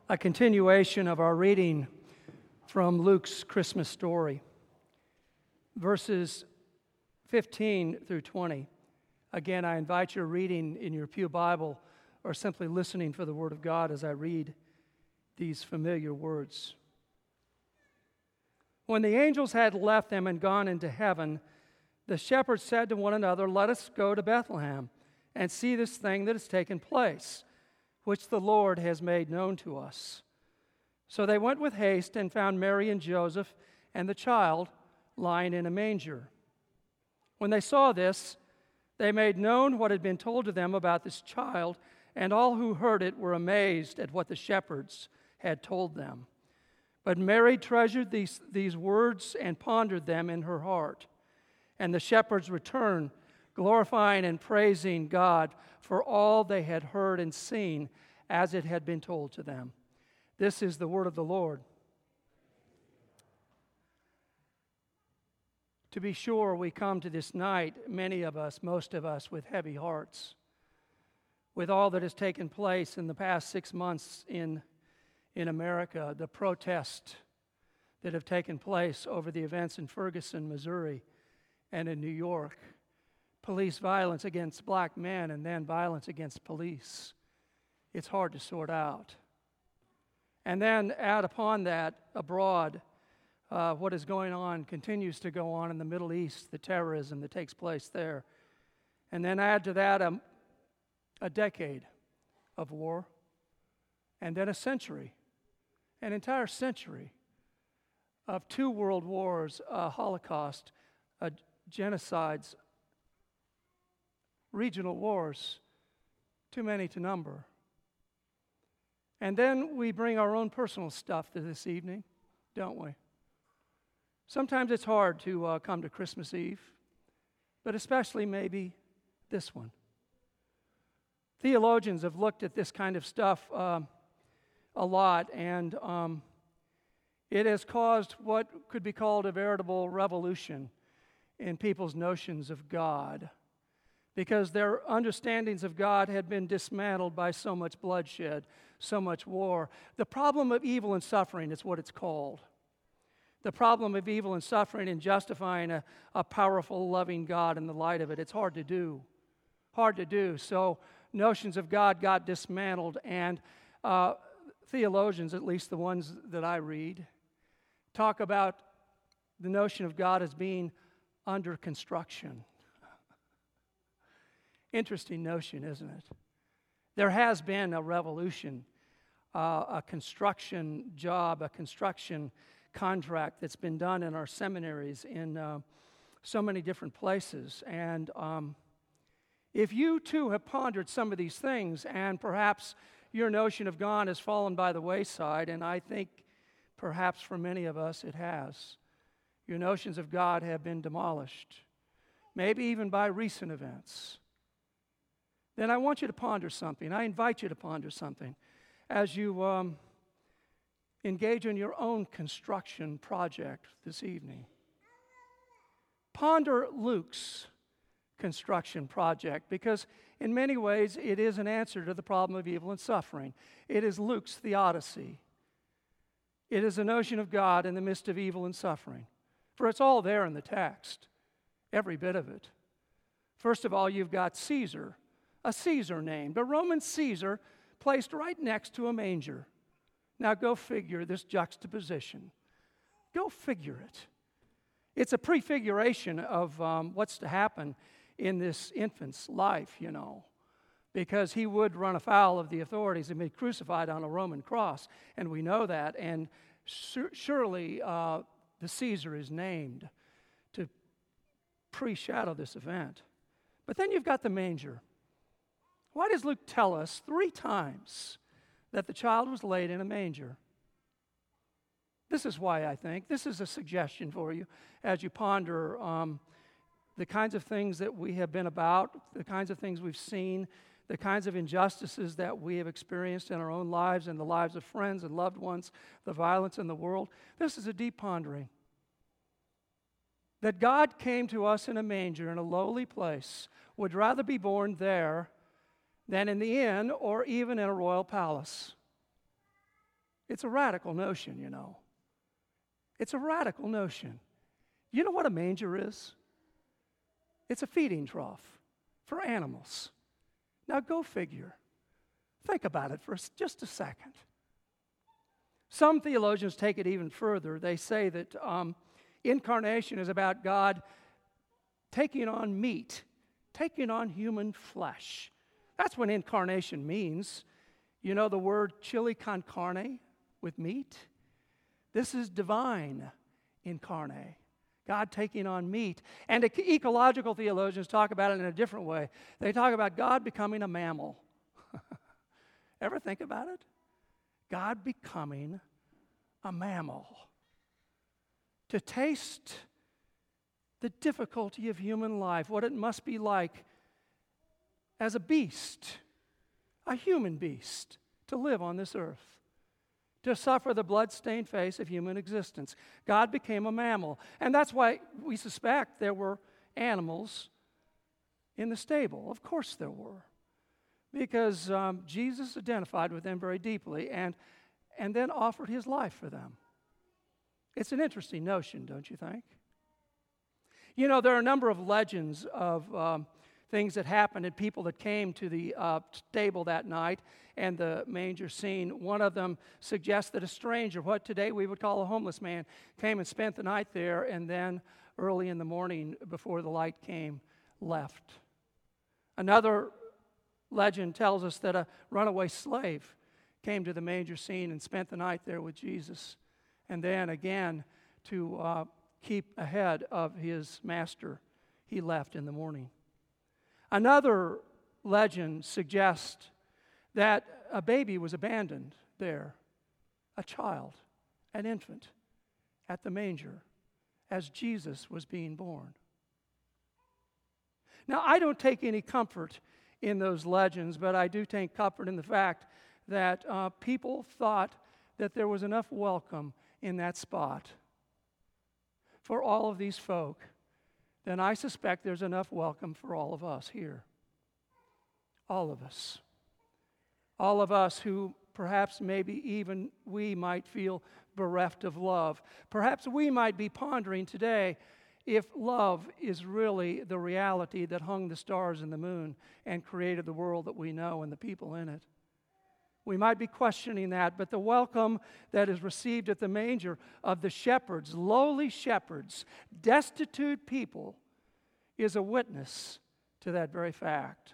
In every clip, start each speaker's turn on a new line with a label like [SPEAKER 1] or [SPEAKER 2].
[SPEAKER 1] A continuation of our reading from Luke's Christmas story, verses 15 through 20. Again, I invite your reading in your pew Bible or simply listening for the Word of God as I read these familiar words. When the angels had left them and gone into heaven, the shepherds said to one another, "Let us go to Bethlehem and see this thing that has taken place, which the Lord has made known to us." So they went with haste and found Mary and Joseph and the child lying in a manger. When they saw this, they made known what had been told to them about this child, and all who heard it were amazed at what the shepherds had told them. But Mary treasured these words and pondered them in her heart. And the shepherds returned, glorifying and praising God for all they had heard and seen as it had been told to them. This is the word of the Lord. To be sure, we come to this night, many of us, most of us, with heavy hearts, with all that has taken place in the past 6 months in America, the protests that have taken place over the events in Ferguson, Missouri, and in New York, police violence against black men and then violence against police. It's hard to sort out. And then add upon that, abroad, what is going on, continues to go on in the Middle East, the terrorism that takes place there. And then add to that a decade of war, and then a century, an entire century of 2 world wars, a Holocaust, genocides, regional wars, too many to number. And then we bring our own personal stuff to this evening, don't we? Sometimes it's hard to come to Christmas Eve, but especially maybe this one. Theologians have looked at this kind of stuff a lot, and it has caused what could be called a veritable revolution in people's notions of God, because their understandings of God had been dismantled by so much bloodshed, so much war. The problem of evil and suffering is what it's called. The problem of evil and suffering and justifying a powerful, loving God in the light of it. It's hard to do. Hard to do. So notions of God got dismantled, and theologians, at least the ones that I read, talk about the notion of God as being under construction. Interesting notion, isn't it? There has been a revolution, a construction job, a construction contract that's been done in our seminaries in so many different places. And if you too have pondered some of these things, and perhaps your notion of God has fallen by the wayside, and I think perhaps for many of us it has, your notions of God have been demolished, maybe even by recent events, then I want you to ponder something. I invite you to ponder something as you engage in your own construction project this evening. Ponder Luke's construction project, because in many ways it is an answer to the problem of evil and suffering. It is Luke's theodicy. It is a notion of God in the midst of evil and suffering. For it's all there in the text, every bit of it. First of all, you've got Caesar, a Caesar named, a Roman Caesar placed right next to a manger. Now go figure this juxtaposition. Go figure it. It's a prefiguration of what's to happen in this infant's life, you know, because he would run afoul of the authorities and be crucified on a Roman cross, and we know that, and surely the Caesar is named to pre-shadow this event. But then you've got the manger. Why does Luke tell us 3 times that the child was laid in a manger? This is why I think. This is a suggestion for you as you ponder the kinds of things that we have been about, the kinds of things we've seen, the kinds of injustices that we have experienced in our own lives and the lives of friends and loved ones, the violence in the world. This is a deep pondering. That God came to us in a manger in a lowly place, would rather be born there than in the inn or even in a royal palace. It's a radical notion, you know. It's a radical notion. You know what a manger is? It's a feeding trough for animals. Now go figure. Think about it for just a second. Some theologians take it even further. They say that incarnation is about God taking on meat, taking on human flesh. That's what incarnation means. You know the word chili con carne with meat? This is divine incarnate. God taking on meat. And ecological theologians talk about it in a different way. They talk about God becoming a mammal. Ever think about it? God becoming a mammal. To taste the difficulty of human life, what it must be like as a beast, a human beast, to live on this earth, to suffer the blood-stained face of human existence. God became a mammal. And that's why we suspect there were animals in the stable. Of course there were. Because Jesus identified with them very deeply and then offered his life for them. It's an interesting notion, don't you think? You know, there are a number of legends of things that happened and people that came to the stable that night and the manger scene. One of them suggests that a stranger, what today we would call a homeless man, came and spent the night there and then early in the morning before the light came, left. Another legend tells us that a runaway slave came to the manger scene and spent the night there with Jesus. And then again, to keep ahead of his master, he left in the morning. Another legend suggests that a baby was abandoned there, a child, an infant, at the manger as Jesus was being born. Now, I don't take any comfort in those legends, but I do take comfort in the fact that people thought that there was enough welcome in that spot for all of these folk. Then I suspect there's enough welcome for all of us here. All of us. All of us who perhaps maybe even we might feel bereft of love. Perhaps we might be pondering today if love is really the reality that hung the stars and the moon and created the world that we know and the people in it. We might be questioning that, but the welcome that is received at the manger of the shepherds, lowly shepherds, destitute people, is a witness to that very fact.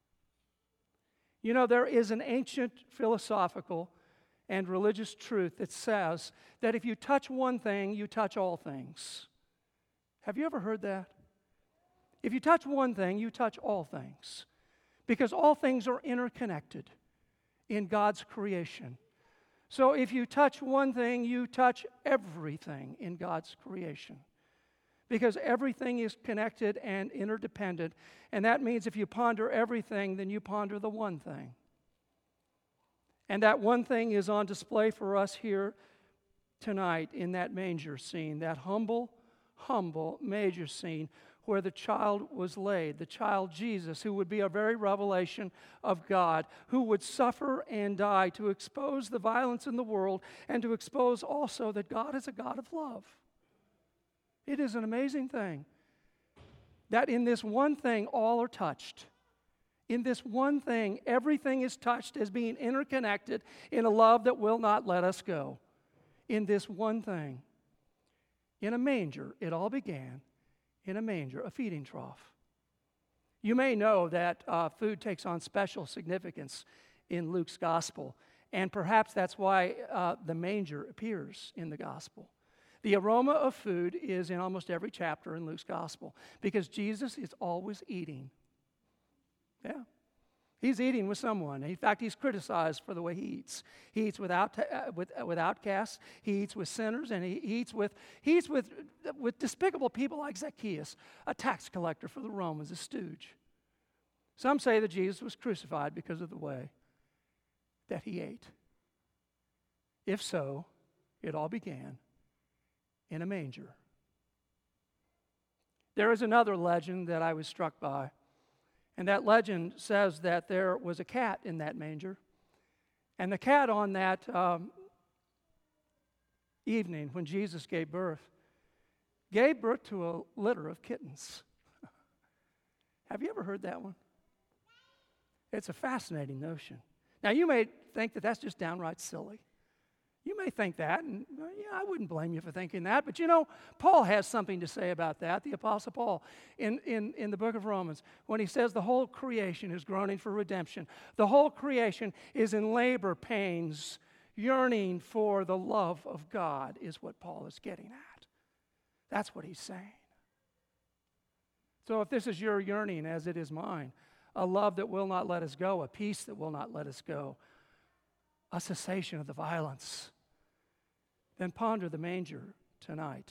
[SPEAKER 1] You know, there is an ancient philosophical and religious truth that says that if you touch one thing, you touch all things. Have you ever heard that? If you touch one thing, you touch all things. Because all things are interconnected in God's creation. So if you touch one thing, you touch everything in God's creation. Because everything is connected and interdependent. And that means if you ponder everything, then you ponder the one thing. And that one thing is on display for us here tonight in that manger scene, that humble manger scene where the child was laid, the child Jesus, who would be a very revelation of God, who would suffer and die to expose the violence in the world and to expose also that God is a God of love. It is an amazing thing that in this one thing all are touched. In this one thing, everything is touched as being interconnected in a love that will not let us go. In this one thing. In a manger, it all began in a manger, a feeding trough. You may know that food takes on special significance in Luke's gospel, and perhaps that's why the manger appears in the gospel. The aroma of food is in almost every chapter in Luke's gospel because Jesus is always eating. Yeah. He's eating with someone. In fact, he's criticized for the way he eats. He eats with outcasts. He eats with sinners, and he eats with despicable people like Zacchaeus, a tax collector for the Romans, a stooge. Some say that Jesus was crucified because of the way that he ate. If so, it all began in a manger. There is another legend that I was struck by. And that legend says that there was a cat in that manger. And the cat on that evening when Jesus gave birth to a litter of kittens. Have you ever heard that one? It's a fascinating notion. Now, you may think that that's just downright silly. You may think that, and I wouldn't blame you for thinking that. But Paul has something to say about that, the Apostle Paul, in the book of Romans, when he says the whole creation is groaning for redemption. The whole creation is in labor pains, yearning for the love of God, is what Paul is getting at. That's what he's saying. So if this is your yearning, as it is mine, a love that will not let us go, a peace that will not let us go, a cessation of the violence, then ponder the manger tonight.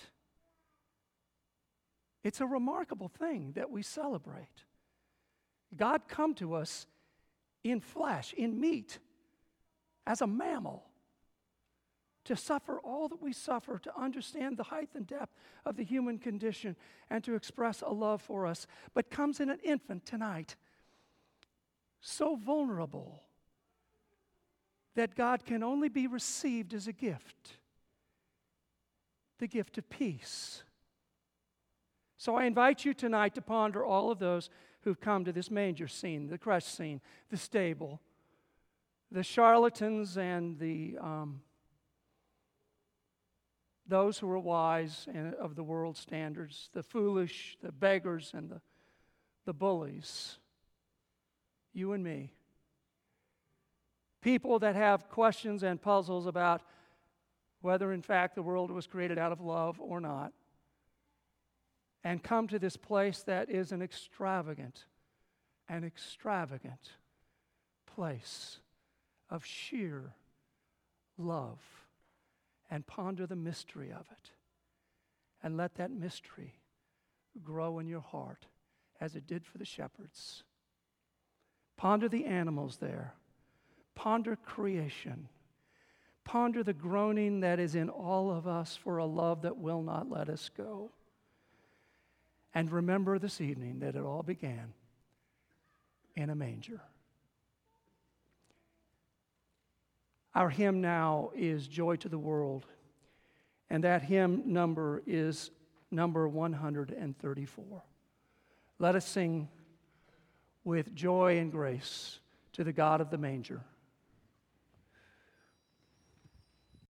[SPEAKER 1] It's a remarkable thing that we celebrate. God come to us in flesh, in meat, as a mammal, to suffer all that we suffer, to understand the height and depth of the human condition, and to express a love for us, but comes in an infant tonight, so vulnerable that God can only be received as a gift, the gift of peace. So I invite you tonight to ponder all of those who've come to this manger scene, the crèche scene, the stable, the charlatans and those who are wise and of the world's standards, the foolish, the beggars, and the bullies, you and me. People that have questions and puzzles about whether in fact the world was created out of love or not, and come to this place that is an extravagant place of sheer love, and ponder the mystery of it, and let that mystery grow in your heart as it did for the shepherds. Ponder the animals there. Ponder creation. Ponder the groaning that is in all of us for a love that will not let us go. And remember this evening that it all began in a manger. Our hymn now is Joy to the World, and that hymn number is number 134. Let us sing with joy and grace to the God of the manger.